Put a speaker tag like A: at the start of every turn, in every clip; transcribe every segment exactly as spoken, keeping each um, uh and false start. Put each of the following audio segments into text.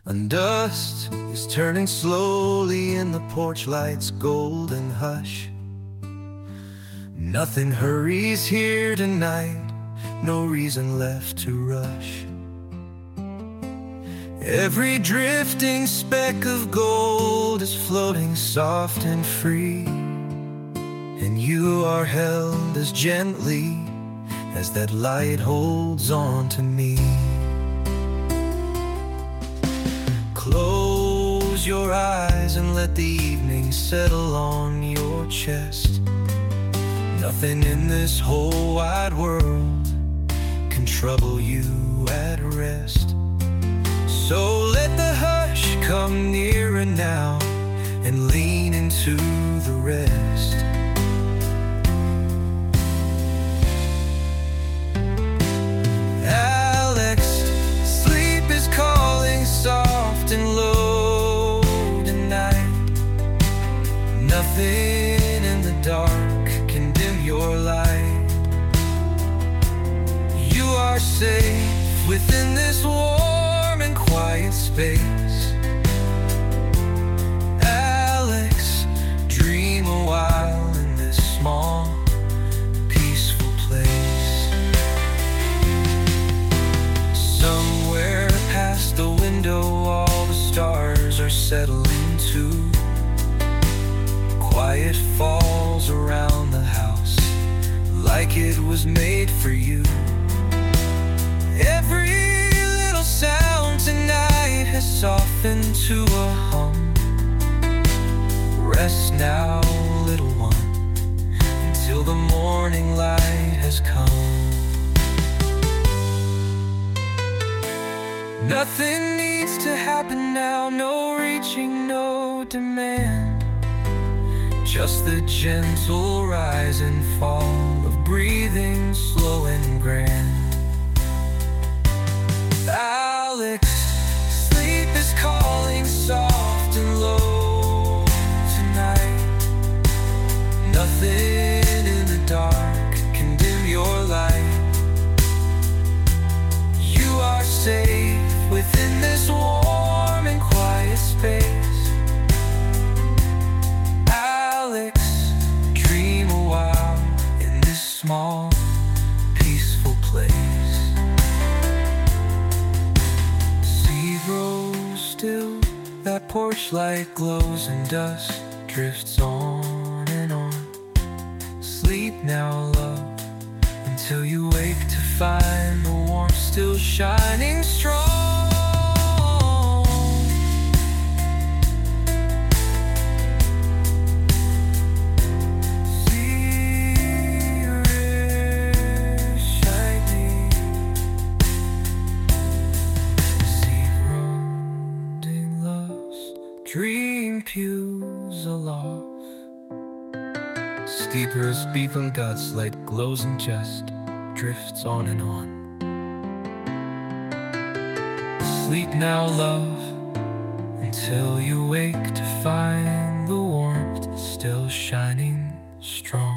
A: And dust is turning slowly in the porch light's golden hush. Nothing hurries here tonight, no reason left to rush. Every drifting speck of gold is floating soft and free, and you are held as gently as that light holds on to me. Close your eyes and let the evening settle on your chest. Nothing in this whole wide world can trouble you at rest. So let the hush come nearer now and lean into the rest. Alex, sleep is calling soft and low tonight. Nothing in the dark can dim your light. You are safe within this warm and quiet space. Alex, dream a while in this small, peaceful place. Somewhere past the window, all the stars are settling too. Quiet falls around the house like it was made for you. Every little sound tonight has softened to a hum. Rest now, little one, until the morning light has come. Nothing needs to happen now, no reaching, no demand. Just the gentle rise and fall of breathing slow and grand. Alex, sleep is calling soft and low tonight. Nothing in the dark can dim your light. You are safe within this warm and quiet space. Alex, dream a while in this small, peaceful place. Sea grows still, that porch light glows and dust drifts on and on. Sleep now, love, until you wake to find the warmth still shining strong. Dream pews aloft. Steepers beaten guts, light glows and just drifts on and on. Sleep now, love, until you wake to find the warmth still shining strong.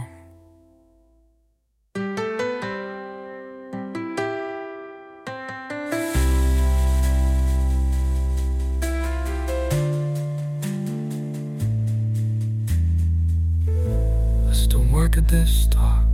A: Let's don't work at this talk.